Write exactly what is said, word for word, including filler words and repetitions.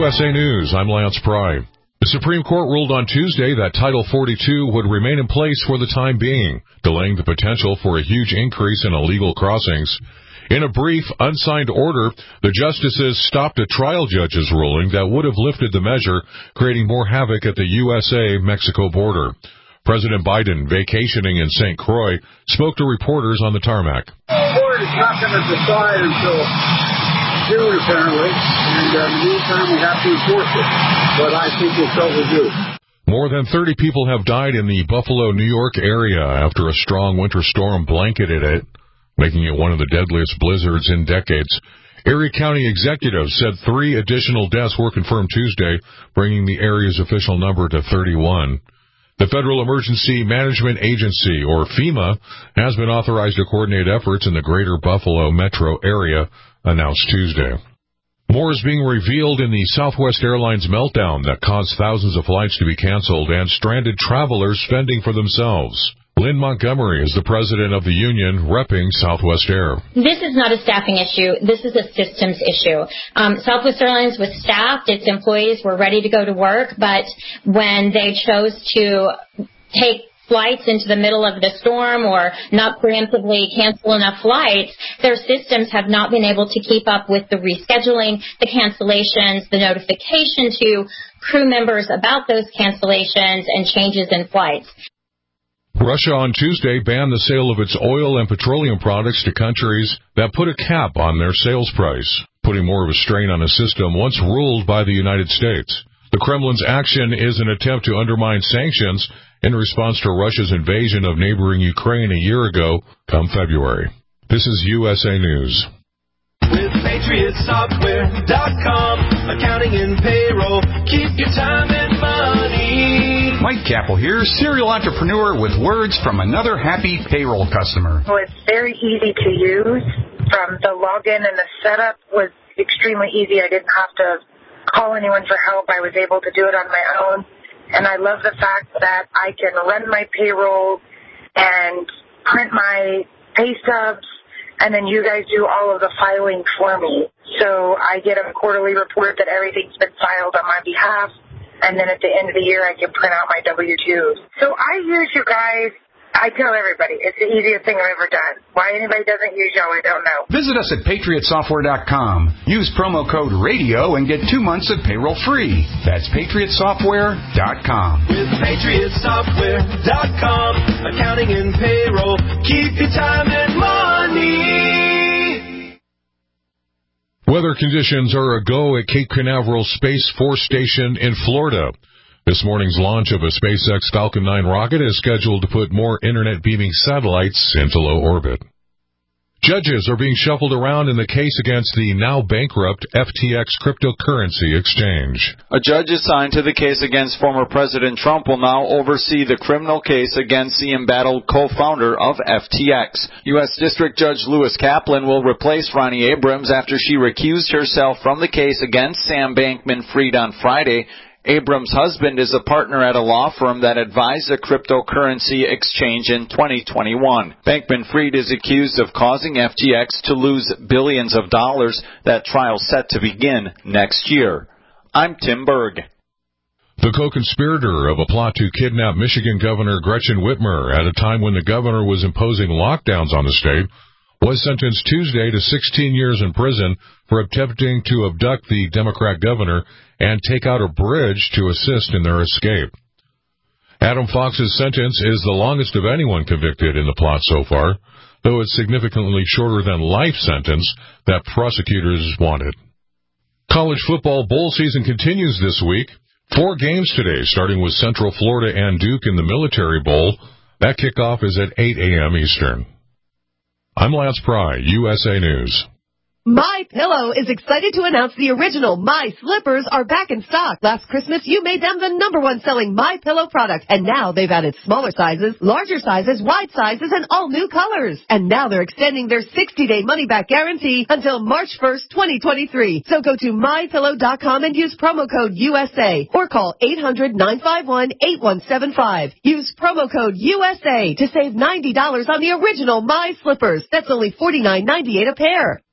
U S A News, I'm Lance Pry. The Supreme Court ruled on Tuesday that Title forty-two would remain in place for the time being, delaying the potential for a huge increase in illegal crossings. In a brief, unsigned order, the justices stopped a trial judge's ruling that would have lifted the measure, creating more havoc at the U S A Mexico border. President Biden, vacationing in Saint Croix, spoke to reporters on the tarmac. The court is not going to decide until June, apparently, and uh, in the meantime, we have to enforce it. But I think it's overdue. More than thirty people have died in the Buffalo, New York area after a strong winter storm blanketed it, making it one of the deadliest blizzards in decades. Erie County executives said three additional deaths were confirmed Tuesday, bringing the area's official number to thirty-one. The Federal Emergency Management Agency, or FEMA, has been authorized to coordinate efforts in the greater Buffalo metro area, announced Tuesday. More is being revealed in the Southwest Airlines meltdown that caused thousands of flights to be canceled and stranded travelers fending for themselves. Lynn Montgomery is the president of the union repping Southwest Air. This is not a staffing issue. This is a systems issue. Um, Southwest Airlines was staffed. Its employees were ready to go to work, but when they chose to take flights into the middle of the storm or not preemptively cancel enough flights, their systems have not been able to keep up with the rescheduling, the cancellations, the notification to crew members about those cancellations and changes in flights. Russia on Tuesday banned the sale of its oil and petroleum products to countries that put a cap on their sales price, putting more of a strain on a system once ruled by the United States. The Kremlin's action is an attempt to undermine sanctions in response to Russia's invasion of neighboring Ukraine a year ago, come February. This is U S A News. With Patriot Software dot com, accounting and payroll, keep your time and money. Mike Capel here, serial entrepreneur with words from another happy payroll customer. Well, it's very easy to use. From the login and the setup was extremely easy. I didn't have to call anyone for help. I was able to do it on my own. And I love the fact that I can run my payroll and print my pay stubs, and then you guys do all of the filing for me. So I get a quarterly report that everything's been filed on my behalf, and then at the end of the year I can print out my W two's. So I use you guys. I tell everybody, it's the easiest thing I've ever done. Why anybody doesn't use y'all, I don't know. Visit us at Patriot Software dot com. Use promo code RADIO and get two months of payroll free. That's Patriot Software dot com. With Patriot Software dot com, accounting and payroll, keep your time and money. Weather conditions are a go at Cape Canaveral Space Force Station in Florida. This morning's launch of a SpaceX Falcon nine rocket is scheduled to put more internet-beaming satellites into low orbit. Judges are being shuffled around in the case against the now-bankrupt F T X cryptocurrency exchange. A judge assigned to the case against former President Trump will now oversee the criminal case against the embattled co-founder of F T X. U S District Judge Lewis Kaplan will replace Ronnie Abrams after she recused herself from the case against Sam Bankman-Fried on Friday. Abrams' husband is a partner at a law firm that advised the cryptocurrency exchange in twenty twenty-one. Bankman-Fried is accused of causing F T X to lose billions of dollars. That trial set to begin next year. I'm Tim Berg. The co-conspirator of a plot to kidnap Michigan Governor Gretchen Whitmer at a time when the governor was imposing lockdowns on the state was sentenced Tuesday to sixteen years in prison for attempting to abduct the Democrat governor and take out a bridge to assist in their escape. Adam Fox's sentence is the longest of anyone convicted in the plot so far, though it's significantly shorter than life sentence that prosecutors wanted. College football bowl season continues this week. Four games today, starting with Central Florida and Duke in the Military Bowl. That kickoff is at eight a.m. Eastern. I'm Lance Pry, U S A News. My Pillow is excited to announce the original My Slippers are back in stock. Last Christmas, you made them the number one selling My Pillow product, and now they've added smaller sizes, larger sizes, wide sizes, and all new colors. And now they're extending their sixty-day money-back guarantee until March first, twenty twenty-three. So go to my pillow dot com and use promo code U S A or call eight hundred, nine five one, eight one seven five. Use promo code U S A to save ninety dollars on the original My Slippers. That's only forty-nine ninety-eight a pair.